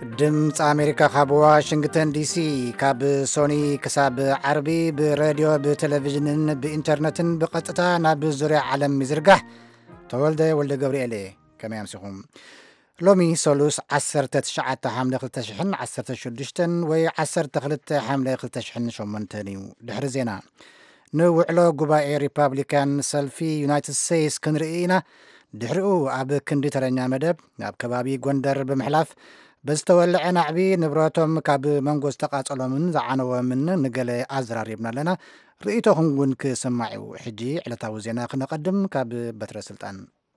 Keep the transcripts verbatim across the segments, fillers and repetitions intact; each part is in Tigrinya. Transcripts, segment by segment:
ድምፂ ኣሜሪካ ካብ ዋሽንግተን ዲሲ ካብ ሶኒ ክሳብ ዓርቢ ብሬድዮ ብቴሌቭዥንን ብኢንተርነትን ብቐጥታ ናብ ዙርያ ዓለም ይዝርጋሕ ተወልደ ወልደ ገብርኤል ከመይ ኣምሲኹም ሎሚ ሰሉስ ዓሰርተ ትሽዓተ ሓምለ ክልተ ሽሕን ዓሰርተ ሽዱሽተን ወይ ዓሰርተ ክልተ ሓምለ ክልተ ሽሕን ሸሞንተን እዩ ድሕሪ ዜና ንውዕሎ ጉባኤ ሪፐብሊካን ሰልፊ ዩናይትድ ስቴትስ ክንርኢ ኢና ድሕሪኡ ኣብ ክንዲ ተረኛ መደብ ናብ ከባቢ ጎንደር ብምሕላፍ በዝተወልዐ ናዕቢ ንብረቶም ካብ መንጎ ዝተቃጸሎምን ዝዓነወምን ንገለ ኣዘራሪብና ኣለና ርእይቶኹም እውን ክስማዑ ሕጂ ዕለታዊ ዜና ክነቐድም ካብ በትረ ስልጣን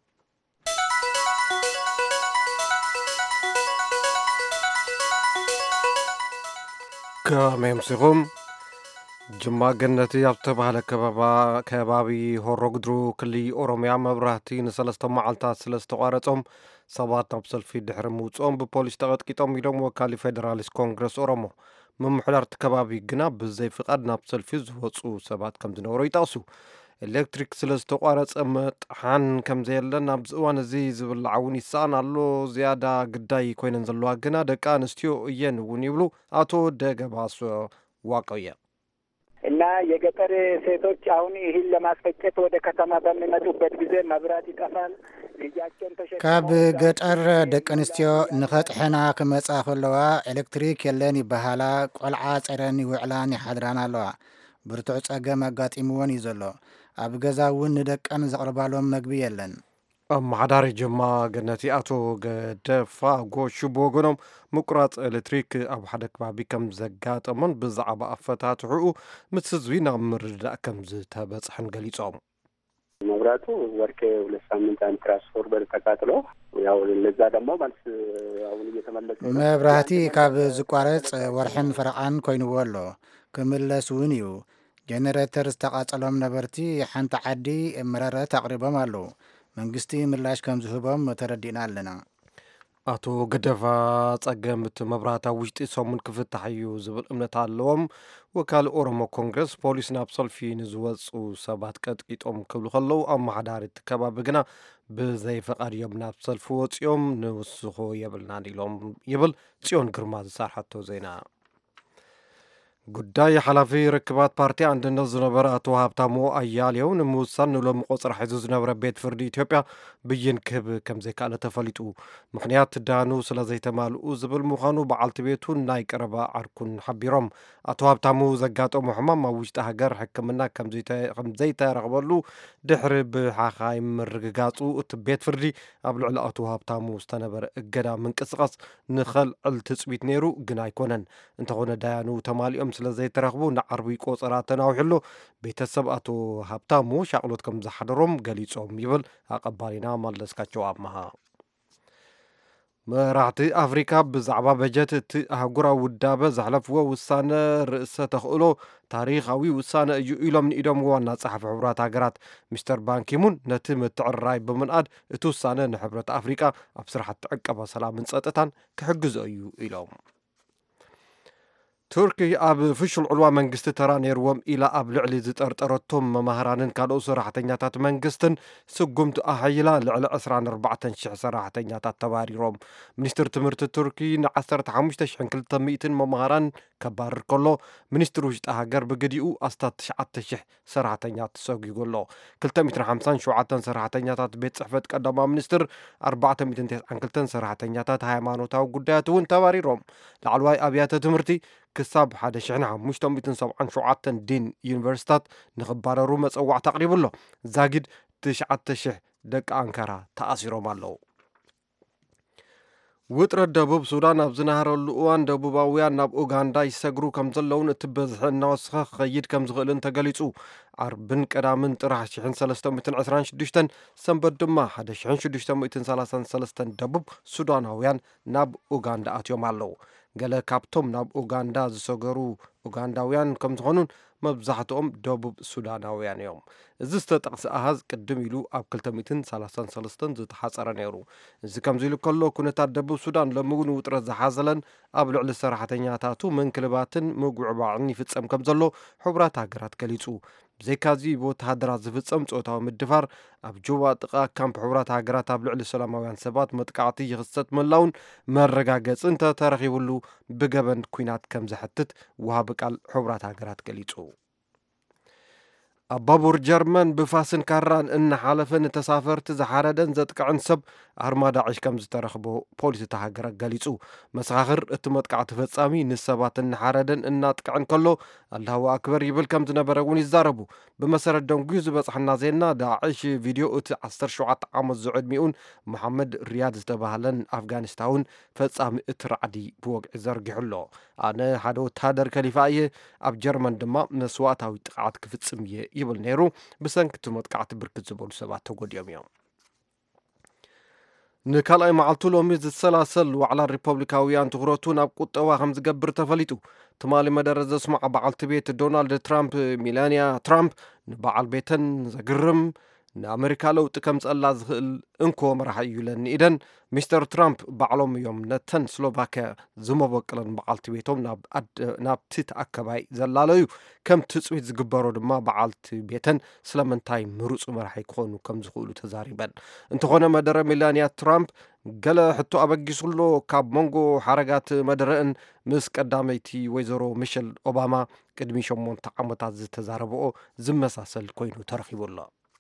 ከመይ ኣምሲኹም ጅማ ገነቲ ኣብ ዝተባህለ ከባቢ ሆሮ ጉድሩ ክልል ኦሮምያ መብራህቲ ንሰለስተ መዓልታት ስለ ዝተቋረፆም ሰባት ናብ ሰልፊ ድሕሪ ምውፅኦም ብፖሊስ ተቐጥቂጦም ኢሎም ወካሊ ፌደራሊስት ኮንግረስ ኦሮሞ ምምሕዳር እቲ ከባቢ ግና ብዘይ ፍቃድ ናብ ሰልፊ ዝወፁ ሰባት ከም ዝነበሩ ይጠቕሱ ኤሌክትሪክ ስለ ዝተቋረፀ መጥሓን ከም ዘየለን ኣብዚ እዋን እዚ ዝብላዕ እውን ይሰኣን ኣሎ ዝያዳ ግዳይ ኮይነን ዘለዋ ግና ደቂ ኣንስትዮ እየን እውን ይብሉ አቶ ደገባሶ ዋቆየ እና የገጠር ሴቶች አሁን ይህን ለማስፈጨት ወደ ከተማ በሚመጡበት ጊዜ መብራት ይጠፋል ልጃቸውን ተሸክመው ካብ ገጠር ደቂ ኣንስትዮ ንኸጥሕና ክመጻ ከለዋ ኤሌክትሪክ የለን ይበሃላ ቆልዓ ፀረን ይውዕላን ይሓድራን ኣለዋ ብርቱዕ ፀገም ኣጋጢምዎን እዩ ዘሎ ኣብ ገዛ እውን ንደቀን ዘቕርባሎም መግቢ የለን ኣመሓዳሪ ጅማ ገነቲ ኣቶ ገደፋ ጎሹ ብወገኖም ምቁራፅ ኤሌክትሪክ ኣብ ሓደ ከባቢ ከም ዘጋጠሞን ብዛዕባ ኣፈታትሕኡ ምስ ህዝቢ ናብ ምርዳእ ከም ዝተበፅሐን ገሊፆም መብራቱ ወርቄ ሁለት ሳምንት አንድ ትራንስፎርመር ተቃጥሎ ያው ለዛ ደግሞ መልስ አሁን እየተመለሰ መብራህቲ ካብ ዝቋረፅ ወርሕን ፈረቓን ኮይኑዎ ኣሎ ክምለስ እውን እዩ ጀነሬተር ዝተቃጸሎም ነበርቲ ሓንቲ ዓዲ መረረት ኣቕሪቦም ኣለዉ መንግስቲ ምላሽ ከም ዝህቦም ተረዲእና ኣለና ኣቶ ገደፋ ፀገም እቲ መብራህታ ውሽጢ ሰሙን ክፍታሕ እዩ ዝብል እምነት ኣለዎም ወካሊ ኦሮሞ ኮንግረስ ፖሊስ ናብ ሰልፊ ንዝወፁ ሰባት ቀጥቂጦም ክብሉ ከለዉ ኣመሓዳሪ እቲ ከባቢ ግና ብዘይ ፈቃድ እዮም ናብ ሰልፊ ወፂኦም ንውስኮ የብልናን ኢሎም ይብል ጽዮን ግርማ ዝሰርሐቶ ዜና ጉዳይ ሓላፊ ርክባት ፓርቲ አንድነት ዝነበረ አቶ ሃብታሙ አያሌው ንምውሳን ንሎም ቆፅራ ሒዙ ዝነበረ ቤት ፍርዲ ኢትዮጵያ ብይን ክህብ ከም ዘይከኣለ ተፈሊጡ ምክንያት ዳኑ ስለ ዘይተማልኡ ዝብል ምዃኑ በዓልቲ ቤቱ ናይ ቀረባ ዓርኩን ሓቢሮም አቶ ሃብታሙ ዘጋጠሙ ሕማም ኣብ ውሽጢ ሃገር ሕክምና ከም ዘይተረኽበሉ ድሕሪ ብሓኻይ ምርግጋፁ እቲ ቤት ፍርዲ ኣብ ልዕሊ አቶ ሃብታሙ ዝተነበረ እገዳ ምንቅስቃስ ንኸልዕል ትፅቢት ነይሩ ግን ኣይኮነን እንተኾነ ዳያኑ ተማሊኦም ስለ ዘይተረኽቡ ንዓርቢ ቆፀራ ተናውሕሎ ቤተሰብ አቶ ሃብታሙ ሻቅሎት ከም ዝሓደሮም ገሊፆም ይብል ኣቐባሊና መለስካቸው ኣማሃ መራሕቲ ኣፍሪካ ብዛዕባ በጀት እቲ ኣህጉራዊ ውዳበ ዘሕለፍዎ ውሳነ ርእሰ ተኽእሎ ታሪኻዊ ውሳነ እዩ ኢሎም ንኢዶም ዋና ጸሓፊ ሕብራት ሃገራት ሚስተር ባንኪሙን ነቲ ምትዕርራይ ብምንኣድ እቲ ውሳነ ንሕብረት ኣፍሪካ ኣብ ስራሕቲ ዕቀባ ሰላምን ፀጥታን ክሕግዞ እዩ ኢሎም ቱርኪ ኣብ ፍሹል ዕልዋ መንግስቲ ተራ ነይርዎም ኢላ ኣብ ልዕሊ ዝጠርጠረቶም መማህራንን ካልኦት ሰራሕተኛታት መንግስትን ስጉምቲ ኣሓይላ ልዕሊ عشرة وأربعين ሽሕ ሰራሕተኛታት ተባሪሮም ሚኒስትር ትምህርቲ ቱርኪ ን15 ሽሕ ክልተ ሚእቲ መማህራን ከባርር ከሎ ሚኒስትር ውሽጢ ሃገር ብግዲኡ ኣስታት ትሽዓተ ሽሕ ሰራሕተኛታት ተሰጊጎሎ ክልተ ሚእቲ ሓምሳን ሸውዓተን ሰራሕተኛታት ቤት ጽሕፈት ቀዳማ ሚኒስትር ኣርባዕተ ሚእቲ ትስዓን ክልተን ሰራሕተኛታት ሃይማኖታዊ ጉዳያት እውን ተባሪሮም ላዕለዋይ ኣብያተ ትምህርቲ ክሳብ ሓደ ሽሕ ሓሙሽተ ሚእቲ ሰብዓን ሸውዓተን ዲን ዩኒቨርሲታት ንኽባረሩ መፀዋዕቲ ኣቕሪቡሎ ዛጊድ ትሽዓተ ሽሕ ደቂ ኣንካራ ተኣሲሮም ኣለዉ ውጥረት ደቡብ ሱዳን ኣብ ዝናሃረሉ እዋን ደቡባውያን ናብ ኡጋንዳ ይሰግሩ ከም ዘለውን እቲ በዝሒ እናወስኸ ክኸይድ ከም ዝኽእልን ተገሊጹ ዓርብን ቀዳምን ጥራሕ ሽሕን ሰለስተ ሚእትን ዕስራን ሽዱሽተን ሰንበት ድማ ሓደ ሽሕን ሽዱሽተ ሚእትን ሰላሳን ሰለስተን ደቡብ ሱዳናውያን ናብ ኡጋንዳ ኣትዮም ኣለዉ ገለ ካብቶም ናብ ኡጋንዳ ዝሰገሩ ኡጋንዳውያን ከም ዝኾኑን መብዛሕትኦም ደቡብ ሱዳናውያን እዮም። እዚ ዝተጠቕሰ ኣሃዝ ቅድም ኢሉ ኣብ ክልተ ሚእትን ሰላሳን ሰለስተን ዝተሓፀረ ነይሩ። እዚ ከምዚ ኢሉ ከሎ ኩነታት ደቡብ ሱዳን ለምውን ውጥረት ዝሓዘለን ኣብ ልዕሊ ሰራሕተኛታቱ ምንክልባትን ምጉዕባዕን ይፍጸም ከም ዘሎ ሕቡራት ሃገራት ገሊጹ። ብዘይካዚ ብወተሃደራት ዝፍጸም ፆታዊ ምድፋር ኣብ ጁባ ጥቓ ካምፕ ሕቡራት ሃገራት ኣብ ልዕሊ ሰላማውያን ሰባት መጥቃዕቲ ይኽሰት ምላውን መረጋገፂ እንተተረኺቡሉ ብገበን ኩናት ከም ዘሕትት ውሃቢ ቃል ሕቡራት ሃገራት ገሊጹ። ኣብ ባቡር ጀርመን ብፋስን ካራን እናሓለፈን ተሳፈርቲ ዝሓረደን ዘጥቅዕን ሰብ ኣርማዳ ዒሽ ከም ዝተረኽቦ ፖሊስ እታ ሃገር ገሊጹ። መሰኻኽር እቲ መጥቃዕቲ ፈጻሚ ንሰባት እናሓረደን እናጥቅዕን ከሎ ኣላሁ ኣክበር ይብል ከም ዝነበረ እውን ይዛረቡ። ብመሰረት ደንጉዩ ዝበፅሐና ዜና ዳዕሽ ቪድዮ እቲ ዓሰርተ ሸውዓተ ዓመት ዝዕድሚኡን መሐመድ ሪያድ ዝተባህለን ኣፍጋኒስታውን ፈጻሚ እቲ ራዕዲ ብወግዒ ዘርጊሑሎ። ኣነ ሓደ ወታደር ከሊፋ እየ፣ ኣብ ጀርመን ድማ መስዋእታዊ ጥቃዓት ክፍጽም እየ ይብል ነይሩ። ብሰንኪቲ መጥቃዕቲ ብርክት ዝበሉ ሰባት ተጎዲኦም እዮም። ንካልኣይ መዓልቱ ሎሚ ዝሰላሰል ዋዕላ ሪፐብሊካውያን ትኩረቱ ናብ ቁጠባ ከም ዝገብር ተፈሊጡ። ትማሊ መደረ ዘስማዕ በዓልቲ ቤት ዶናልድ ትራምፕ ሚላንያ ትራምፕ ንበዓል ቤተን ዘግርም ንኣሜሪካ ለውጢ ከምፀላ ዝኽእል እንኮ መራሒ እዩለን ኢደን ሚስተር ትራምፕ ባዕሎም እዮም ነተን ስሎቫክያ ዝመበቅለን በዓልቲ ቤቶም ናብቲ ተኣከባይ ዘላለዩ ከም ትፅቢት ዝግበሮ ድማ በዓልቲ ቤተን ስለምንታይ ምሩፅ መራሒ ክኾኑ ከም ዝኽእሉ ተዛሪበን። እንተኾነ መደረ ሚላንያ ትራምፕ ገለ ሕቶ ኣበጊሱሎ ካብ መንጎ ሓረጋት መደረአን ምስ ቀዳመይቲ ወይዘሮ ሚሸል ኦባማ ቅድሚ ሸሞንተ ዓመታት ዝተዛረብኦ ዝመሳሰል ኮይኑ ተረኺቡሎ።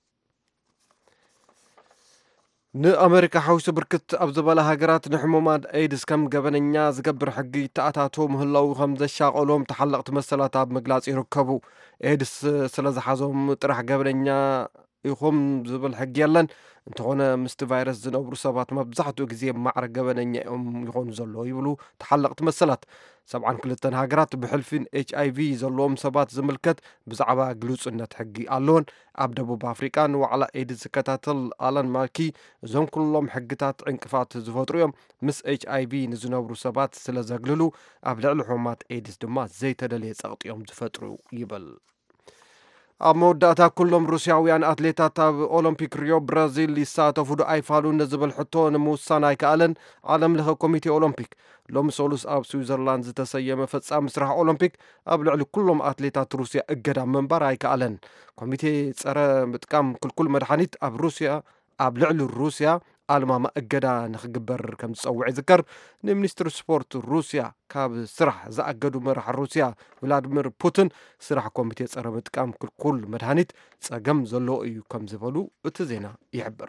ንኣሜሪካ ሓዊሱ ብርክት ኣብ ዝበላ ሃገራት ንሕሙማት ኤድስ ከም ገበነኛ ዝገብር ሕጊ ተኣታቶ ምህላው ከም ዘሻቐሎም ተሓለቕቲ መሰላት ኣብ ምግላጽ ይርከቡ። ኤድስ ስለ ዝሓዞም ጥራሕ ገበነኛ ይኹም ዝብል ሕጊ የለን። እንተኾነ ምስቲ ቫይረስ ዝነብሩ ሰባት መብዛሕትኡ ግዜ ማዕረ ገበነኛ እዮም ይኾኑ ዘሎ ይብሉ ተሓለቕቲ መሰላት። ሰብዓን ክልተን ሃገራት ብሕልፊን ኤች ኣይ ቪ ዘለዎም ሰባት ዝምልከት ብዛዕባ ግሉጽነት ሕጊ ኣለዎን። ኣብ ደቡብ ኣፍሪቃ ንዋዕላ ኤድስ ዝከታተል ኣለን ማርኪ እዞም ኩሎም ሕግታት ዕንቅፋት ዝፈጥሩ እዮም፣ ምስ ኤች ኣይ ቪ ንዝነብሩ ሰባት ስለ ዘግልሉ ኣብ ልዕሊ ሕሙማት ኤድስ ድማ ዘይተደለየ ጸቕጢኦም ዝፈጥሩ ይብል። ኣብ መወዳእታ ኩሎም ሩስያውያን ኣትሌታት ኣብ ኦሎምፒክ ሪዮ ብራዚል ይሳተፉ ዶ ኣይፋሉን ዝብል ሕቶ ንምውሳን ኣይከኣለን ዓለም ለኸ ኮሚቴ ኦሎምፒክ። ሎሚ ሰሉስ ኣብ ስዊዘርላንድ ዝተሰየመ ፈጻሚ ስራሕ ኦሎምፒክ ኣብ ልዕሊ ኩሎም ኣትሌታት ሩስያ እገዳ መንባር ኣይከኣለን። ኮሚቴ ጸረ ምጥቃም ክልኩል መድሓኒት ኣብ ሩስያ ኣብ ልዕሊ ሩስያ ኣልማማ እገዳ ንኽግበር ከም ዝፀውዕ ይዝከር። ንሚኒስትሪ ስፖርት ሩስያ ካብ ስራሕ ዝኣገዱ መራሒ ሩስያ ቭላድሚር ፑቲን ስራሕ ኮሚቴ ጸረ ምጥቃም ክልኩል መድሓኒት ጸገም ዘለዎ እዩ ከም ዝበሉ እቲ ዜና ይሕብር።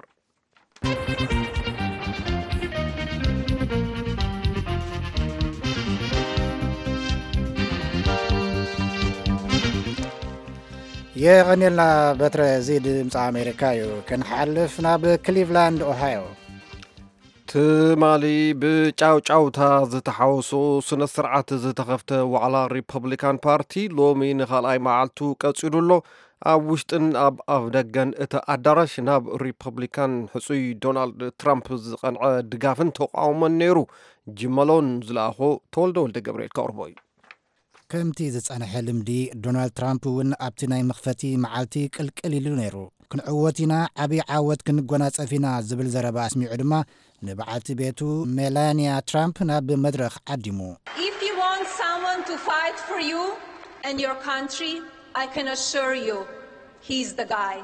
የቀኒልና በትረ ዚ ድምፂ ኣሜሪካ እዩ። ክንሓልፍ ናብ ክሊቭላንድ ኦሃዮ። ትማሊ ብጫውጫውታ ዝተሓወሱ ስነ ስርዓት ዝተኸፍተ ዋዕላ ሪፐብሊካን ፓርቲ ሎሚ ንኻልኣይ መዓልቱ ቀፂሉሎ። ኣብ ውሽጥን ኣብ ኣፍ ደገን እቲ ኣዳራሽ ናብ ሪፐብሊካን ሕፁይ ዶናልድ ትራምፕ ዝቐንዐ ድጋፍን ተቃውሞን ነይሩ። ጅመሎን ዝለኣኾ ተወልደ ወልደ ገብርኤል ከቕርቦ እዩ። ከምቲ ዝጸንሐ ልምዲ ዶናልድ ትራምፕ እውን ኣብቲ ናይ መኽፈቲ መዓልቲ ቅልቅል ኢሉ ነይሩ። ክንዕወት ኢና፣ ዓብዪ ዓወት ክንጎናጸፍ ኢና ዝብል ዘረባ ኣስሚዑ ድማ ንበዓልቲ ቤቱ ሜላንያ ትራምፕ ናብ መድረኽ ዓዲሙ። If you want someone to fight for you and your country, I can assure you he's the guy.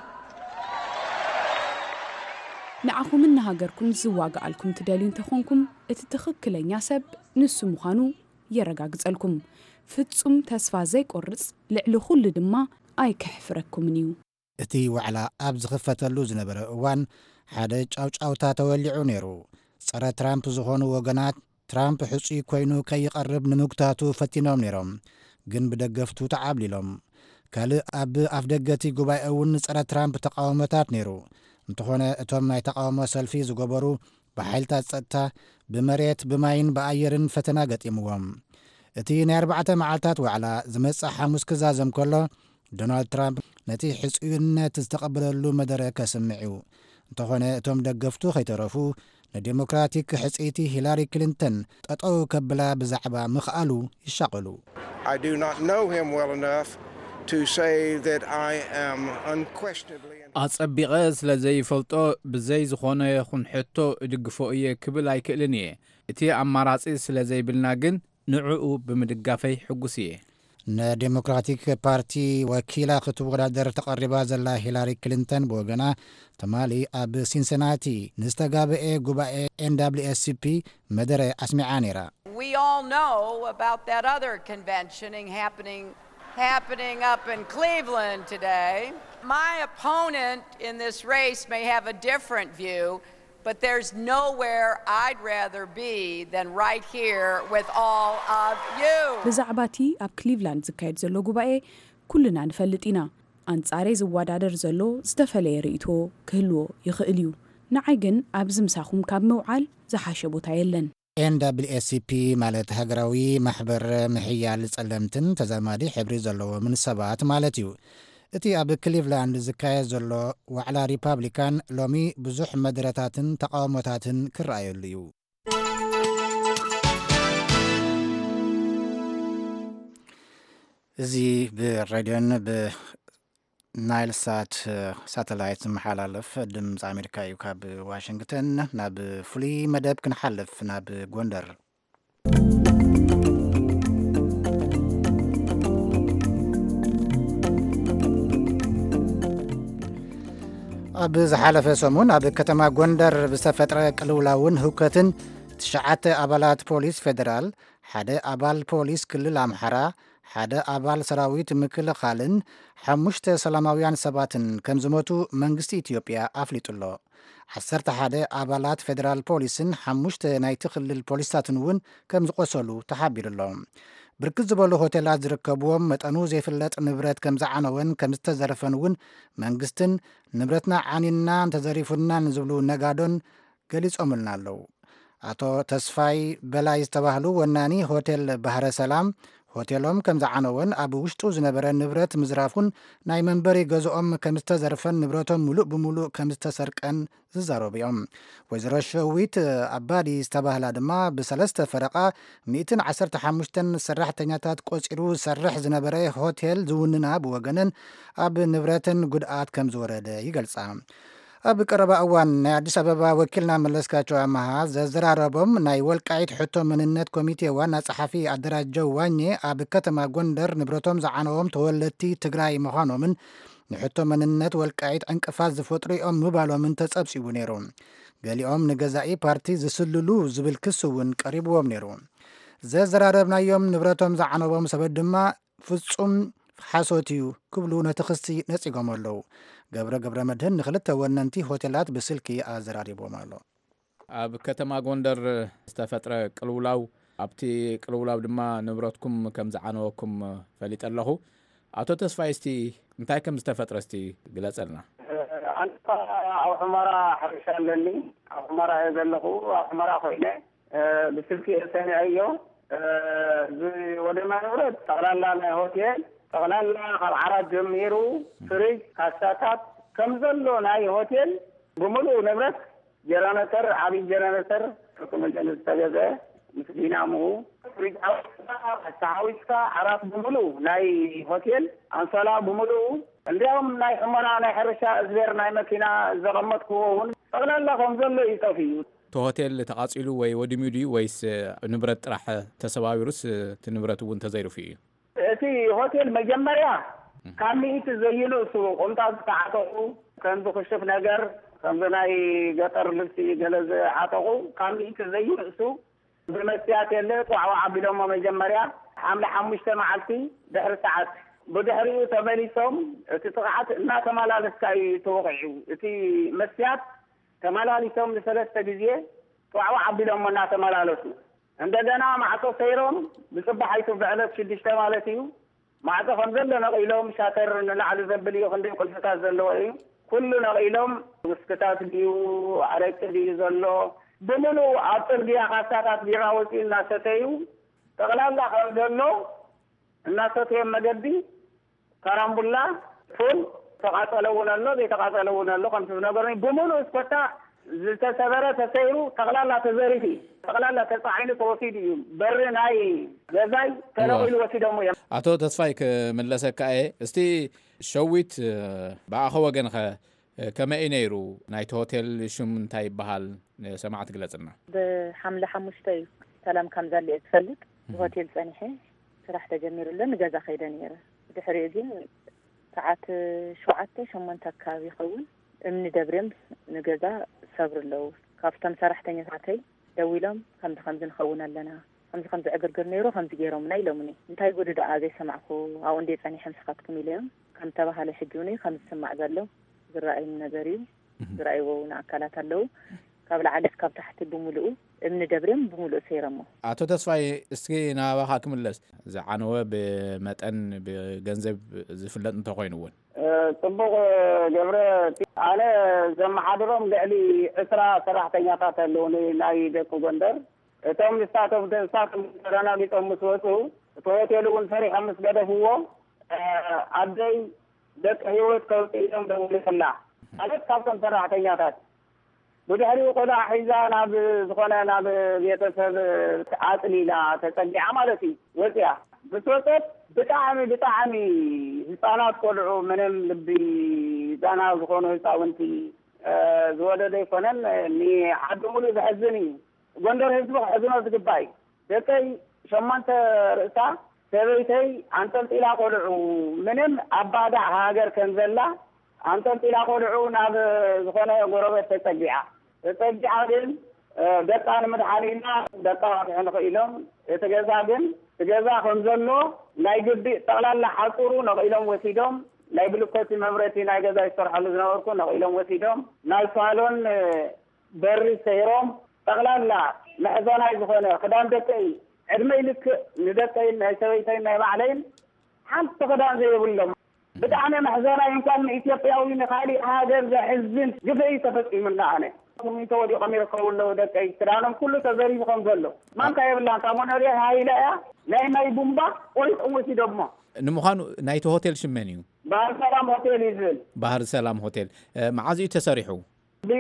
ንዓኹምን ንሃገርኩም ዝዋግኣልኩም ትደልዩ እንተኾንኩም እቲ ትኽክለኛ ሰብ ንሱ ምዃኑ የረጋግጸልኩም። ፍጹም ተስፋ ዘይቆርጽ ልዕሊ ኩሉ ድማ ኣይክሕፍረኩምን እዩ። እቲ ዋዕላ ኣብ ዝኽፈተሉ ዝነበረ እዋን ሓደ ጫውጫውታ ተወሊዑ ነይሩ። ጸረ ትራምፕ ዝኾኑ ወገናት ትራምፕ ሕፁይ ኮይኑ ከይቐርብ ንምግታቱ ፈቲኖም ነይሮም፣ ግን ብደገፍቱ ተዓብሊሎም። ካልእ ኣብ ኣፍ ደገቲ ጉባኤ እውን ጸረ ትራምፕ ተቃውሞታት ነይሩ። እንተኾነ እቶም ናይ ተቃውሞ ሰልፊ ዝገበሩ ብሓይልታት ጸጥታ ብመሬት ብማይን ብኣየርን ፈተና ገጢምዎም። እቲ ናይ ኣርባዕተ መዓልታት ዋዕላ ዝመጽእ ሐሙስ ክዛዘም ከሎ ዶናልድ ትራምፕ ነቲ ሕፁይነት ዝተቐበለሉ መደረ ከስምዕ እዩ። እንተኾነ እቶም ደገፍቱ ከይተረፉ ንዲሞክራቲክ ሕጽይቲ ሂላሪ ክሊንተን ጠጠው ከብላ ብዛዕባ ምኽኣሉ ይሻቐሉ። I do not know him well enough to say that I am unquestionably ኣጸቢቐ ስለ ዘይፈልጦ ብዘይ ዝኾነ ይኹን ሕቶ እድግፎ እየ ክብል ኣይክእልን እየ። እቲ ኣማራጺ ስለ ዘይብልና ግን ንዕኡ ብምድጋፈይ ሕጉስ እየ። ንዲሞክራቲክ ፓርቲ ወኪላ ክትወዳደር ተቐሪባ ዘላ ሂላሪ ክሊንተን ብወገና ተማሊ ኣብ ሲንሲናቲ ንዝተጋብአ ጉባኤ ኤን ደብሊው ኤስ ሲ ፒ መደረ ኣስሚዓ ነይራ። We all know about that other convention happening happening up in Cleveland today. My opponent in this race may have a different view, but there's nowhere I'd rather be than right here with all of you. ብዛዕባቲ ኣብ ክሊቭላንድ ዝካየድ ዘሎ ጉባኤ ኩልና ንፈልጥ ኢና። ኣንጻሬ ዝወዳደር ዘሎ ዝተፈለየ ርእይቶ ክህልዎ ይኽእል እዩ። ንዓይ ግን ኣብዚ ምሳኹም ካብ መውዓል ዝሓሸ ቦታ የለን። ኤን ደብሊው ኤስ ሲ ፒ ማለት ሃገራዊ ማሕበር ምሕያል ጸለምትን ተዛማዲ ሕብሪ ዘለዎምን ሰባት ማለት እዩ። እቲ ኣብ ክሊቭላንድ ዝካየድ ዘሎ ዋዕላ ሪፓብሊካን ሎሚ ብዙሕ መድረታትን ተቃውሞታትን ክረኣየሉ እዩ። እዚ ብሬድዮን ብናይል ሳት ሳተላይት ዝመሓላለፍ ድምፂ ኣሜሪካ እዩ። ካብ ዋሽንግተን ናብ ፍሉይ መደብ ክንሓልፍ ናብ ጎንደር። ኣብ ዝሓለፈ ሰሙን ኣብ ከተማ ጎንደር ብዝተፈጥረ ቅልውላውን ህውከትን ትሽዓተ ኣባላት ፖሊስ ፌደራል፣ ሓደ ኣባል ፖሊስ ክልል ኣምሓራ፣ ሓደ ኣባል ሰራዊት ምክልኻልን ሓሙሽተ ሰላማውያን ሰባትን ከም ዝሞቱ መንግስቲ ኢትዮጵያ ኣፍሊጡሎ። ዓሰርተ ሓደ ኣባላት ፌደራል ፖሊስን ሓሙሽተ ናይቲ ክልል ፖሊሳትን እውን ከም ዝቆሰሉ ተሓቢሩሎም። ብርክት ዝበሉ ሆቴላት ዝርከብዎም መጠኑ ዘይፍለጥ ንብረት ከም ዝዓነወን ከም ዝተዘረፈን እውን መንግስትን ንብረትና ዓኒና እንተዘሪፉናን ዝብሉ ነጋዶን ገሊጾምልና ኣለዉ። ኣቶ ተስፋይ በላይ ዝተባህሉ ወናኒ ሆቴል ባህረ ሰላም ሆቴሎም ከም ዝዓነወን ኣብ ውሽጡ ዝነበረ ንብረት ምዝራፉን ናይ መንበሪ ገዝኦም ከም ዝተዘርፈን ንብረቶም ሙሉእ ብሙሉእ ከም ዝተሰርቀን ዝዛረቡ እዮም። ወይዘሮ ሸዊት ኣባዲ ዝተባህላ ድማ ብሰለስተ ፈረቓ ሚእትን ዓሰርተ ሓሙሽተን ሰራሕተኛታት ቆፂሩ ዝሰርሕ ዝነበረ ሆቴል ዝውንና ብወገነን ኣብ ንብረትን ጉድኣት ከም ዝወረደ ይገልጻ። ኣብ ቀረባ እዋን ናይ ኣዲስ ኣበባ ወኪልና መለስካቸው ኣማሃ ዘዘራረቦም ናይ ወልቃይት ሕቶ መንነት ኮሚቴ ዋና ጸሓፊ ኣደራጀው ዋኜ ኣብ ከተማ ጎንደር ንብረቶም ዝዓነዎም ተወለድቲ ትግራይ ምዃኖምን ንሕቶ መንነት ወልቃይት ዕንቅፋት ዝፈጥሩ እዮም ምባሎምን ተጸብሲቡ ነይሩ። ገሊኦም ንገዛኢ ፓርቲ ዝስልሉ ዝብል ክስ እውን ቀሪብዎም ነይሩ። ዘዘራረብናዮም ንብረቶም ዝዓነዎም ሰባት ድማ ፍጹም ሓሶት እዩ ክብሉ ነቲ ክሲ ነጺጎም ኣለዉ። ገብረ ገብረ መድህን ንክልተ ወነንቲ ሆቴላት ብስልኪ ኣዘራሪቦም ኣሎ። ኣብ ከተማ ጎንደር ዝተፈጥረ ቅልውላው ኣብቲ ቅልውላው ድማ ንብረትኩም ከም ዝዓነወኩም ፈሊጥ ኣለኹ። ኣቶ ተስፋይ እስቲ እንታይ ከም ዝተፈጥረ እስቲ ግለጸልና። ኣንታ ኣብ ሑመራ ሕርሻ ኣለኒ ኣብ ሑመራ እየ ዘለኹ። ኣብ ሑመራ ኮይነ ብስልኪ ሰሚዐዮ ወደማ ንብረት ጠቕላላ ናይ ሆቴል ጠቕላላ ካብ ዓራት ጀሚሩ ፍሪጅ ካሳታት ከም ዘሎ ናይ ሆቴል ብምሉእ ንብረት ጀነሬተር ዓብይ ጀነሬተር ተመጀነ ዝተገዝአ ምስ ዲናምኡ ፍሪጅ ሓዊስካ ዓራት ብምሉእ ናይ ሆቴል አንሶላ ብምሉእ እንዲያውም ናይ ሑመራ ናይ ሕርሻ እዝቤር ናይ መኪና ዘቐመጥክዎ እውን ጠቕላላ ከም ዘሎ ይጠፍዩ። እቲ ሆቴል ተቃጺሉ ወይ ወድሚዩ ድዩ ወይስ ንብረት ጥራሕ ተሰባቢሩስ እቲ ንብረት እውን ተዘይርፉ እዩ? እቲ ሆቴል መጀመርያ ካብ ሚኢት ዘይንእሱ ቁምጣ ዝተዓጠቑ ከም ዝክሽፍ ነገር ከም ናይ ገጠር ልብሲ ገለ ዝዓጠቑ ካብ ሚኢት ዘይንእሱ ብመስትያት የለ ቋዕዋ ዓቢሎሞ መጀመርያ ሓምለ ሓሙሽተ መዓልቲ ድሕሪ ሰዓት ብድሕሪኡ ተመሊሶም እቲ ጥቕዓት እናተመላለስካ እዩ ተወቂዑ እቲ መስትያት ተመላሊሶም ንሰለስተ ግዜ ቋዕዋ ዓቢሎሞ እናተመላለሱ እንደገና ማዕጾ ሰይሮም ብጽባሓይቱ ብዕለት ሽዱሽተ ማለት እዩ ማዕጾ ከም ዘሎ ነቒሎም ሻተር ንላዕሊ ዘብል እዩ ክንደይ ቁልፍታት ዘለዎ እዩ ኩሉ ነቒሎም ውስክታት ድዩ ኣረቂ ድዩ ዘሎ ብምሉእ ኣብ ጽርግያ ካሳታት ቢራ ወፂኡ እናሰተዩ ጠቕላላ ከም ዘሎ እናሰተዮም መገዲ ካራምቡላ ፉል ተቃጸለ እውን ኣሎ ዘይተቃጸለ እውን ኣሎ ከምቲ ዝነበረኒ ብምሉእ እስኮታ ዝተሰበረ ተሰይሩ ጠቅላላ ተዘሪፊ ጠቅላላ ተጻዒኑ ተወሲድ እዩ በሪ ናይ ገዛይ ተነቂሉ ወሲዶም እዮም። አቶ ተስፋይ ክምለሰካየ እስቲ ሸዊት ብኣኸ ወገን ኸ ከመይ ነይሩ ናይቲ ሆቴል ሽም እንታይ ይበሃል ሰማዕት ግለጽና። ብሓምለ ሓሙሽተ እዩ ሰላም ከም ዘልየ ትፈልጥ ሆቴል ጸኒሐ ስራሕ ተጀሚሩለን ገዛ ኸይደ ነይረ ድሕሪ ግን ሰዓት ሸውዓተ ሸሞንተ አካባቢ ይኸውን እምኒ ደብሬም ንገዛ ሰብር ኣለው ካብቶም ሰራሕተኛታተይ ደዊሎም ከምዚ ከምዚ ንኸውን ኣለና ከምዚ ከምዚ ዕግርግር ነይሩ ከምዚ ገይሮምና ኢሎምኒ እንታይ ጉድ ደኣ ዘይሰማዕኩ ኣብኡ እንዴ ጸኒሐ ምስኻትኩም ኢሎም ከም ተባሃለ ሕጂውኒ ከም ዝስማዕ ዘሎ ዝረአይ ነገር እዩ ዝረአይዎ ንኣካላት ኣለው ካብ ላዕሊ እስካብ ታሕቲ ብምሉኡ እምኒ ደብሬም ብምሉኡ ሰይረሞ። አቶ ተስፋይ እስኪ ናባኻ ክምለስ ዝዓነወ ብመጠን ብገንዘብ ዝፍለጥ እንተኮይኑውን ጽቡቕ ገብረ ኣነ ዘመሓድሮም ልዕሊ ዕስራ ሰራሕተኛታት ኣለውኒ ናይ ደቂ ጎንደር እቶም ንሳቶም ንሳቶም ተረጋጊፆም ምስ ወፁ እቲ ሆቴል እውን ሰሪሖም ምስ ገደፍዎ ኣደይ ደቂ ህይወት ከውፅኢሎም ደውልላ ማለት ካብቶም ሰራሕተኛታት ብድሕሪኡ ቆልዓ ሒዛ ናብ ዝኾነ ናብ ቤተሰብ ኣፅሊላ ተጸጊዓ ማለት እዩ ወፅያ ብትወፀት ብጣዕሚ ብጣዕሚ ህፃናት ቆልዑ ምንም ልቢ ዛና ዝኾኑ ህፃውንቲ ዝወለደ ይኮነን ንዓዲ ሙሉእ ዘሕዝን እዩ። ጎንደር ህዝቢ ክሕዝኖ ዝግባእ ደቀይ ሸሞንተ ርእሳ ሰበይተይ አንጠልጢላ ቆልዑ ምንም ኣባዳዕ ሃገር ከም ዘላ አንጠልጢላ ቆልዑ ናብ ዝኾነ ጎረቤት ተጸጊዓ ተጸጊዓ ግን ደቃ ንምድሓኒና ደቃ ንኽኢሎም እቲ ገዛ ግን ገዛ ከም ዘሎ ናይ ግቢእ ጠቕላላ ሓፁሩ ነቒሎም ወሲዶም ናይ ብልኮቲ መብረቲ ናይ ገዛ ይሰርሐሉ ዝነበርኩ ነቒሎም ወሲዶም ናይ ሳሎን በሪ ሰይሮም ጠቕላላ መሕዘናይ ዝኾነ ክዳን ደቀይ ዕድመይ ልክእ ንደቀይ ናይ ሰበይተይ ናይ ባዕለይን ሓንቲ ክዳን ዘይብሎም ብጣዕሚ መሕዘናይ እንኳን ንኢትዮጵያዊ ንኻሊእ ሃገር ዘሕዝን ግፍዒ ተፈፂሙና ኣነ كمين تودي قمير كول له ده كي ترانم كله تزري بخم زلوا ما كاي بالله كمان هذه هاي لا لا ما يبومبا قلت أول شيء دبما نمخانو نايتو هوتيل شمانيو بحر سلام هوتيل يزل بحر سلام هوتيل أه معازي تسريحو بي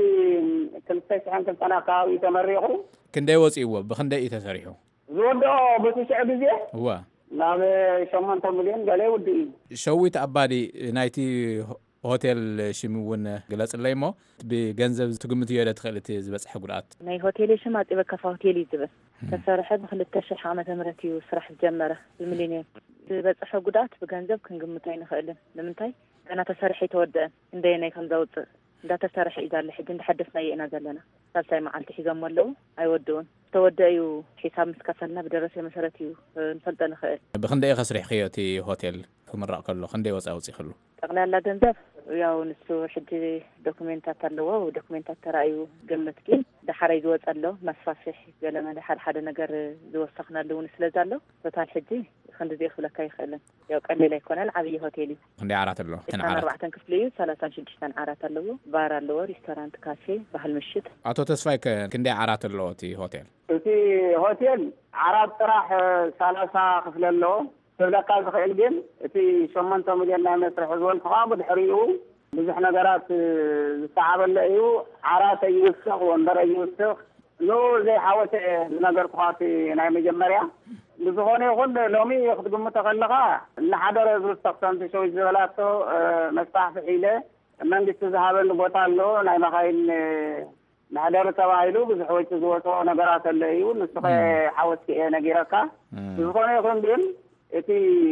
كنتش عن كنت أنا كاوي تمريحو كندي وصيوه بخندي تسريحو زودو بتشعب زيه هو نعم شمان تملين قالي ودي شويت أبادي نايتي ሆቴል ሽምውን ግለጽ ለይሞ በገንዘብ ትግምት ይወደ ተኸልት ዝበጽሕ ጉዳት ናይ ሆቴል ሽም አጥበ ከፋ ሆቴል ይዝበ ተሰርሐ በሁለት ሺህ ዓመተ ምህረት እዩ ስራሕ ጀመረ በሚሊዮን ዝበጽሕ ጉዳት በገንዘብ ክንግምት አይንኸልን ለምንታይ ገና ተሰርሐ ተወደ እንደይ ናይ ከም ዘውጥ እንዳ ተሰርሐ ይዛለ ሕጂ እንደሐደስና ይእና ዘለና ሳልሳይ መዓልቲ ሒዞም ወለው አይወደውን ተወደዩ ሒሳብ መስከፈልና በደረሰ መሰረት እዩ እንፈልጠ ንኽእል በክንደይ ከስሪሕ ኺዮቲ ሆቴል ክምራቅ ከሎ ክንደይ ወጻ ውጽ ይኽሉ ጠቅላላ ገንዘብ ያው ንሱ ሕጂ ዶክመንታት ኣለዎ ዶክመንታት ተራዩ ገመት ግን ዳሕራይ ዝወጸሎ መስፋፍሕ ገለመ ዳሕር ሓደ ነገር ዝወሰኽናሉ ስለዛሎ ቶታል ሕጂ ክንዲ ዘይኽለካ ይኽእልን ያው ቀሊል ኣይኮነን ዓብይ ሆቴል እዩ ክንደይ ዓራት ኣሎ ኣርባዕተ ክፍሊ እዩ ሰላሳ ሽዱሽተ ዓራት ኣለዎ ባር ኣለዎ ሬስቶራንት ካፌ ባህል ምሽት አቶ ተስፋይ ክንደይ ዓራት ኣለዎ እቲ ሆቴል እቲ ሆቴል ዓራት ጥራሕ ሰላሳ ክፍሊ ኣለዎ ተብለካ ዝኽእል ግን እቲ ሸሞንተ ሚልዮን ናይ መስርሕ ዝበልክኻ ብድሕሪኡ ብዙሕ ነገራት ዝተዓበለ እዩ ዓራት ይውስኽ ወንበር ይውስኽ ኖ ዘይሓወሰ ዝነገርኩኻ እቲ ናይ መጀመርያ ብዝኾነ ይኹን ሎሚ ክትግምቶ ከለኻ ንሓደረ ዝውስኽ ከምቲ ሸዊት ዝበላቶ መስፋሕፍሕ ኢለ መንግስቲ ዝሃበሉ ቦታ ኣሎ ናይ መኻይን ማሕደር ተባሂሉ ብዙሕ ወጪ ዝወፅኦ ነገራት ኣሎ እዩ ንስኸ ሓወስኪ እየ ነጊረካ ብዝኾነ ይኹን ግን እቲ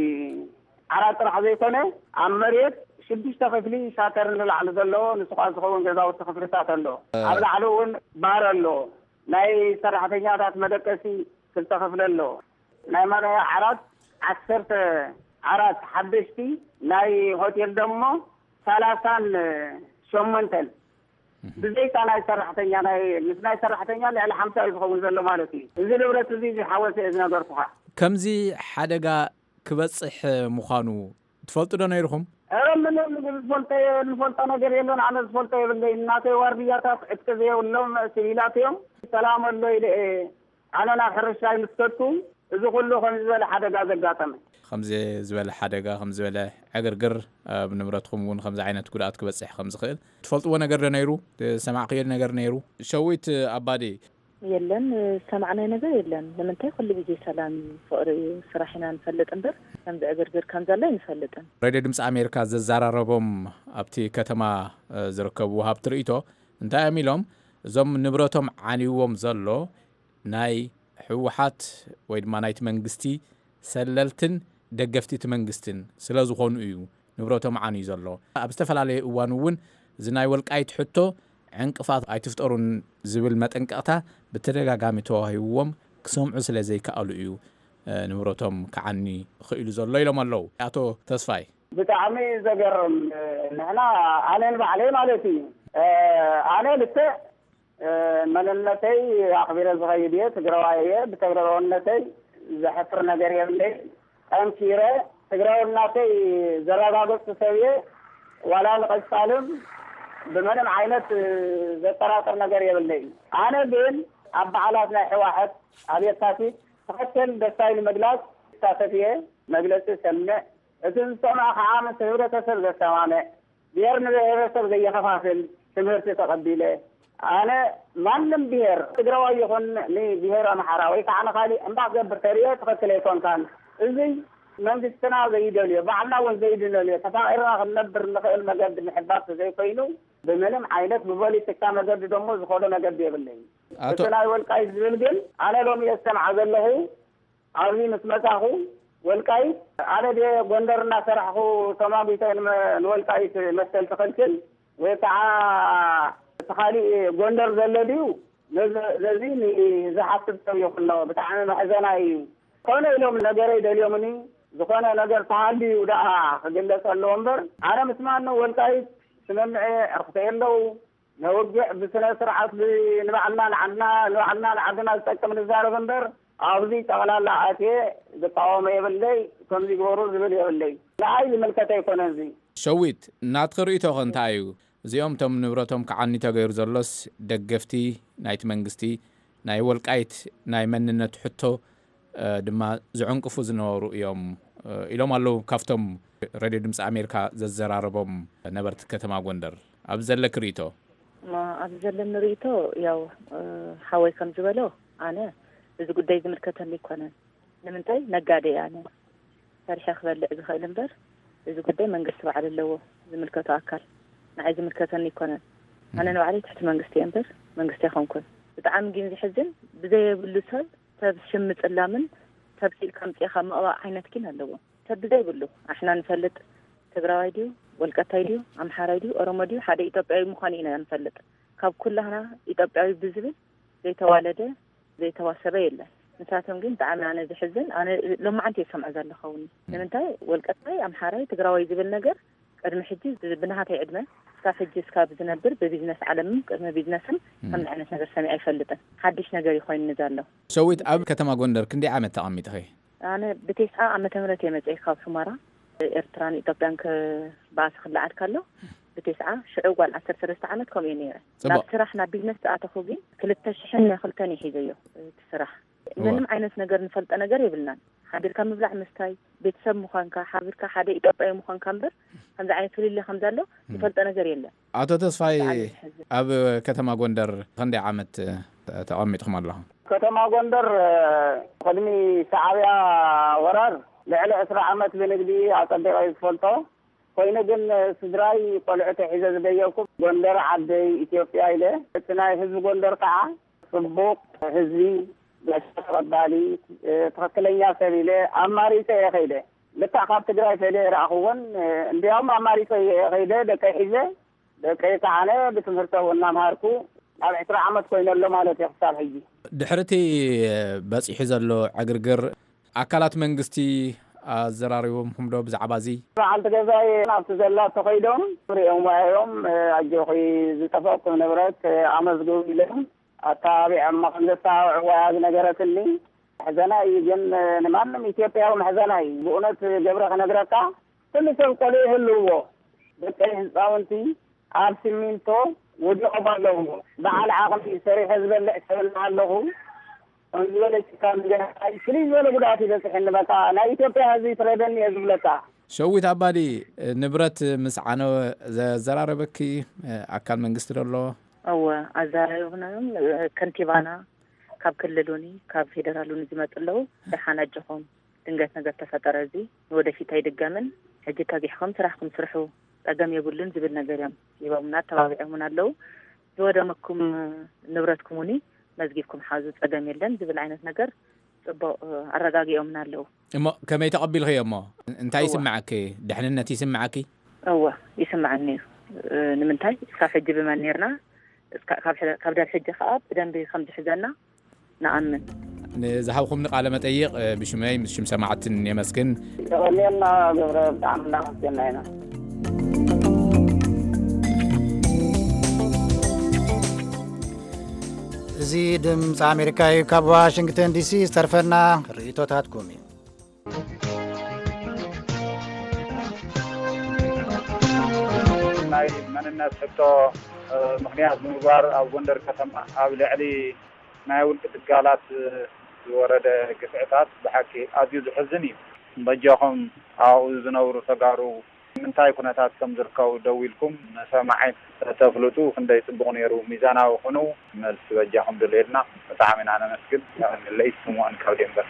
ዓራት ጥራሕ ዘይኮነ ኣብ መሬት ሽዱሽተ ክፍሊ ሻተር ንላዕሊ ዘለዎ ንስኻ ዝኸውን ገዛውቲ ክፍልታት ኣሎ ኣብ ላዕሊ እውን ባር ኣሎ ናይ ሰራሕተኛታት መደቀሲ ክልተ ክፍሊ ኣሎ ናይ መርያ ዓራት ዓሰርተ ዓራት ሓደሽቲ ናይ ሆቴል ደሞ ሰላሳን ሸሞንተን ብዘይታ ናይ ሰራሕተኛ ናይ ምስ ናይ ሰራሕተኛ ልዕሊ ሓምሳ እዩ ዝኸውን ዘሎ ማለት እዩ እዚ ንብረት እዚ ዝሓወሰ እየ ዝነበርኩኻ ከምዚ ሓደጋ ክበጽሕ ምዃኑ ትፈልጡ ዶ ነይርኩም? ኧረ ምንም ዝፈልጦ ዝፈልጦ ነገር የለን ኣነ ዝፈልጦ የብለይ እናተይ ዋርድያታት ዕጥቂ ዘየብሎም ሲቪላት እዮም ሰላም ኣሎ ኢለ ኣነ ናብ ሕርሻ ይምስተቱ እዚ ኩሉ ከምዚ ዝበለ ሓደጋ ዘጋጠመ خمزة زبالة حدقة خمزة زبالة عقرقر بنمرتكم ون خمزة عينة كلات كبتصح خمزة خيل تفلطوا نجر نيرو سمع قير نجر نيرو شويت أبادي يلن سمعنا نجر يلن لما انتهي كل بيجي سلام فقري صراحنا نفلت انبر كم عقرقر كم زلا نفلتن راديو دمس أمريكا ززاربهم أبتي كتما زركبوا هابتريتو انت أميلهم زم نبرتهم عنيوم زلو ناي حوحات ويد ما نايت منجستي سللتن دقفتي تمنجستن سلا زخون ايو نبرتهم عني زلو ابستفل عليه وانون زناي والقايت حتو عنقفات اي تفتقرون زبل متنققتا بتدغاغامي توهيوم كسمعو سلا زي كالو ايو نبرتهم كعني خيلو زلو يلوم اللو اتو تسفاي بتعمي زقرم نحنا انا بعلي مالتي انا لسه مننتي أخبار الزغيبية تجرواية بتجرونتي زحفر نجاري اللي أمشيرة تجرونتي زرابة تسويه ولا القصالم بمن عينة زتراتر نجاري اللي أنا بين أب على ناحية واحد أبي تاسي فكتن دستايل مجلس تاسفيه مجلس سمع إذن سمع عام سهورة تسر السوامع بيرن بيرسل زي خفافل سمهرت تقبله أنا ما نم بير تجروا يكون لي بير أنا حراوي كأنا خالي أم بعد برتريه تقتليكون كان إزاي من تستنا زي دولية بعنا وزي دولية تفاعلنا نبر نخيل مجد محبات زي فينو بمنم عينات ببالي تكتا مجد دمو زخوله مجد يبلي تستنا والقايد زلقل أنا لو يستمع له عظيم اسمته والقايد أنا دي قندرنا سرحه تمام بيتين والقايد مثل تخلكل ويتعا تخالي قندر زلديو لذين زحفت يقولوا بتاعنا محزناي كون لهم نجاري دليومني زخنا نجار تعالي ودعا قلت اللومبر أنا مسمع إنه والقايد سمعي أختين له نوجع بسنة سرعة نبعنا عنا نبعنا عندنا السكة من الزارة بندر أبدي تغلا لا أتي بقوام يبلي كم يقولوا زبل يبلي لا أي ملكته يكون زي شويت ناتقري توغن تايو زيوم تم نبرتهم كعني تغير زلس دقفتي نايت منجستي ناي والقايت ناي مننت حتو دما زعنقفو زنورو يوم إلوم اللو كافتم راديو دمس أمريكا ززراربهم نبرت كتما غوندر أبزل كريتو ما أبزل نريتو ياو حاوي كم زبلو أنا إذا قد دايز مركتني كونن لمنتي نقادي يعني تاريخ أخبر إذا خيل نبر إذا قد داي منقص بعد اللو زمركتو أكل نعيز مركتني كونن أنا نوعلي تحت منقصتي أنبر منقصتي خونكون بتعامل جيم زي حزن بزي بلوسال تاب شمت اللامن تاب سيل كم تيخا مقوى عينات كين هاللو تاب زي بلو احنا نفلت تقرايديو والقطايديو أمحارايديو أرومديو حدا إطبعي مخانينا نفلت كاب كلها إطبعي بزبل زي توالده زي تواسبه يلا نساتهم جين تعامل أنا زي حزن أنا لما عندي سمع ذا اللي خوني لما انتهي والقطاي أمحاراي تقراوي زبل نجر قدم حجي بنها تعدمه كاف الجيس كاب زنبر ببيزنس عالمي قدم بيزنسم هم عنا نجر سمعي فلته حدش نجر يخوين نزال له سويت أب كتما غوندر كندي عام تقامي تخي أنا بتسعة عام تمرتي مزعي خاب سمارة إرتراني إطبيان كباس خلعت كله بتسعة شعوب العصر سرست عامت كومينيرة لا بصراحة بيزنس أعتقد كل التشحن خلتاني حيزيو بصراحة منهم عينس نجر نفلت أنا قريب لنا حابير كم بلع مستاي بيتسب مخانكا حابير كحدا إطبيان مخانكا بر خمس عين سولي اللي خمس له نفلت أنا قريب له أعطوا تصفي أب كتما غوندر خندي عامت تقامي تخمر لها كتما غوندر قدمي سعاوية ورار لعلى أسرع عامت بنقدي أعتقد رئيس فلطة كوينة جن سدراي طلعت حجاز بيوكم غوندر عد إثيوبيا إليه تناي حزب غوندر قاعة صبوق حزبي لشتغل بالي تخكليا سبيله أماريكا يا خيده لتعقاب تجري فيله رأخوان اليوم أماريكا يا خيده دكاي حجة دكاي كعانة بتمرته والنام هاركو على أسرع عامت كوينة اللي مالت يخسر هيجي دحرتي بس يحزر له عقرقر أكلات منجستي الزراريوم هم دو بزعبازي فعلت جزاي نفس زلات تقيدهم فريهم وعيهم أجوخي زتفاق نبرات عمز قوي لهم التابع مخلصة وعاد نجرة اللي حزناي جن نمانم إثيوبيا ومحزناي بقولت جبرة نجرة كل شيء قليه اللي هو بتأيه صاونتي عارسمين تو ودي أبغى له بعد عقل في سري حزب اللي أسفل له እንዘለች ካምገና ፍልይ ዝበለ ጉዳት ይበፅሕኒ በቃ ናይ ኢትዮጵያ ህዝቢ ትረደኒ እየ ዝብለካ ሸዊት ኣባዲ ንብረት ምስ ዓነወ ዘዘራረበኪ ኣካል መንግስቲ ደሎ أو أزاريونا كنتيبانا كاب كللوني كاب فيدرالوني زمتلو دحانا جخوم دنگت نگت تفترزي ودا في تايد الجامن هجي تاقيحكم تراحكم ترحو تاقام يقولون زبل نقريم يبامنا تواقعمنا اللو ودا مكم نبرتكموني مزقيفكم حازوت تاقام يلن زبل عينت نقر صبو الرقاقي أمنا اللو اما كما يتقبل غي اما انت يسمعك دحننا تسمعكي أوه يسمعني نمنتاي كاف حجي بما نيرنا كاف دار حجي خاب بدن بخمس حزنا نأمن نزحوكم نقال متأيق بشماي مش سماعت يمسكن يقولنا عملنا مسكننا زي دمز أمريكاي كاب واشنطن دي سي استرفنا رئيتوتات كومي ናይ መንነት ሕቶ ምክንያት ምግባር ኣብ ጎንደር ከተማ ኣብ ልዕሊ ናይ ውልቂ ትካላት ዝወረደ ግፍዕታት ብሓቂ ኣዝዩ ዝሕዝን እዩ በጃኹም ኣብኡ ዝነብሩ ተጋሩ ምንታይ ኩነታት ከም ዝርከቡ ደው ኢልኩም ንሰማዓይ ተፍልጡ ክንደይ ፅቡቕ ነይሩ ሚዛናዊ ኹኑ መልሲ በጃኹም ድልየልና ብጣዕሚ ኢና ነመስግን ለይ ስሙዖን ካብ ደንበር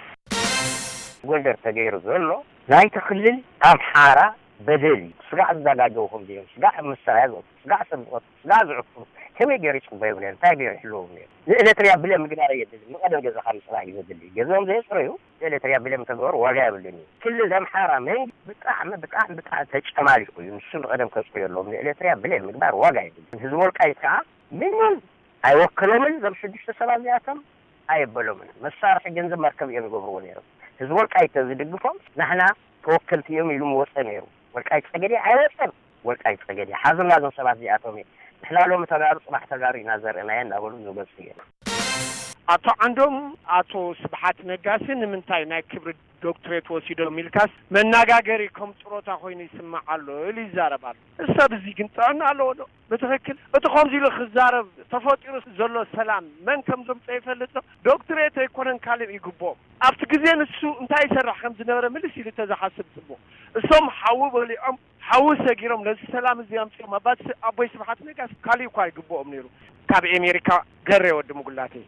ጎንደር ተገይሩ ዘሎ ናይ ተክልል ኣምሓራ بدلي سقع الزجاجوهم ديهم سقع مستعد سقع سبقت سقع زعفوا كم يجري يشوفوا يبلين تاجر يحلوهم إذا تريا بلي مقدار يدلي ما قدر جزء خمس راح يدلي جزءهم زي سريو إذا تريا بلي متجور ولا بلني كل ذم حرامين بتاع بتاع بتاع تج كمالي كل مشون قدم كسر لهم إذا تريا بلي مقدار واقع يدلي هزول كاي ساعة منهم أي وكلوا من ذم شديش السلام ياتم أي بلوا من مسار في جنز مركب ينقبرون يرو هزول كاي تزيد الجفون نحن توكلت يوم يلوم وسنيرو والكايت سجدي عيسى والكايت سجدي حازم لازم سبعة دي أتومي إحنا لو متابعين صباح تجاري نظر إلى أن أقول إنه بس كده أتو عندهم أتو سبحات نجاسين من تاي ناكبر دكتورات وسيدو ميلكاس من نجاجري كم تروتا خويني سمع الله اللي زاربار السبب زي كنت أنا على بتفكر بتخم زي الخزارب تفوتير زلوا السلام من كم زم تيفلتنا دكتورات يكونن كالم يجبوم أفتكزين السوق انتاي سرح خمس نمرة ملسي لتزا حسب سبو السوم حاول اللي أم حاول سجيرهم للسلام زي أمسي ما بس أبوي سبحات نجاس كالي كواي يجبوم نيرو كاب أمريكا جرّي ود مقولاتي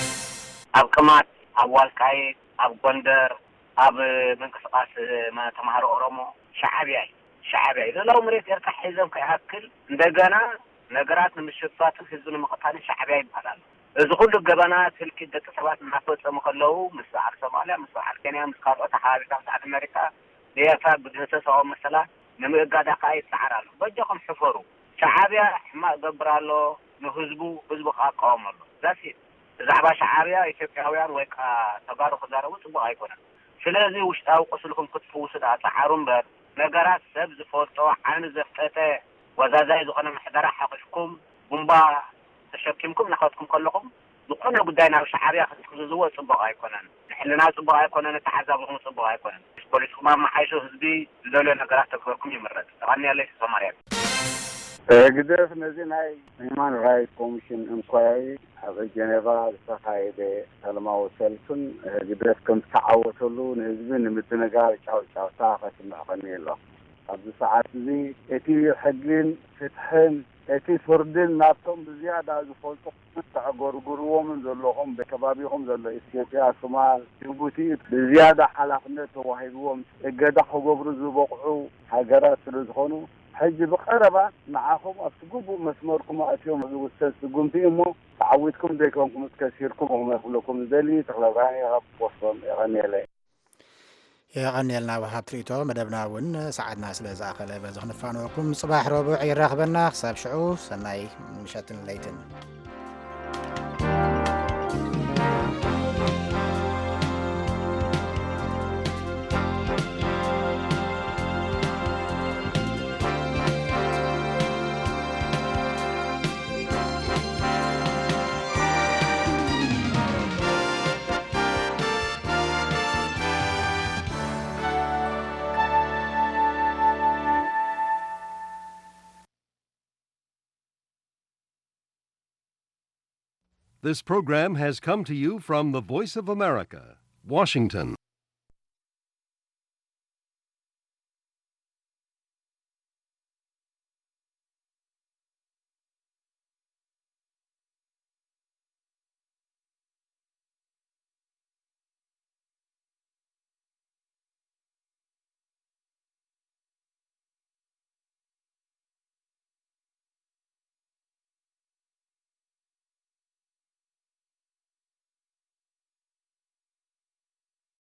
أب كمات أول كاي أب غندر أب من قصاص ما تمهر أورمو شعبي شعبي إذا لو مريت يركح حزب كيهكل ندجنا نجرات من الشفات حزبنا مقطعني شعبي يبحث إذا كل الجبنات في الكدة سبات محفوظ مخلوه مساعر سوماليا مساعر كينيا مسقاطة حارة تحت أمريكا ليفا بدهسة أو مثلا نمي قاعدة قايد سعرالو بجاكم حفروا شعبي ما قبرالو نهزبو هزبو قاقوم الله ذاتي زعبا شعبي إثيوبياويان ويكا تبارو خزارو صبو هايكونا فلازي وشتاو قسلكم كتفو سدا سحارون بر نقرات سبز فوتو عن زفتة وزازاي زخنا محدرة حقشكم بمبا تشكيمكم نخوتكم كلكم دقنا قداينا شعبي أخذكم زوال صبو هايكونا نحلنا صبو هايكونا نتحزبهم صبو هايكونا بوليسكم ما حيشو هزبي دولة نقرات تكبركم يمرد غني عليك سوماريات قدرت نزين هاي هيمان رايت كوميشن انكوايري هذا جنيفا لتخايد سلما وسلسن قدرت كنت تعوتلو نهزبين متنقار شاو شاو ساقة سمعقني الله قبل ساعات زي اتي حقين فتحين اتي فردين نابتهم بزيادة زفولتو تعقور قروهم زلوهم بكبابيهم زلو إثيوبيا سومال جيبوتي بزيادة حلقنة وهيبوهم اقادا حقوب رزو بقعو حقرات سلوزخونو حج بقربة معاكم أفتقوا مسماركم أتيهم وستسقون فيهم تعودكم ديكم تكسيركم وهم يقولكم ذلي تغلباني غب وصل يغني لي يغني لنا وهاب تريتو مدبنا ون سعدنا سلازا خلا بزخ نفانوكم صباح ربع يراقبنا حساب شعو سناي مشاتن ليتن This program has come to you from the Voice of America, Washington.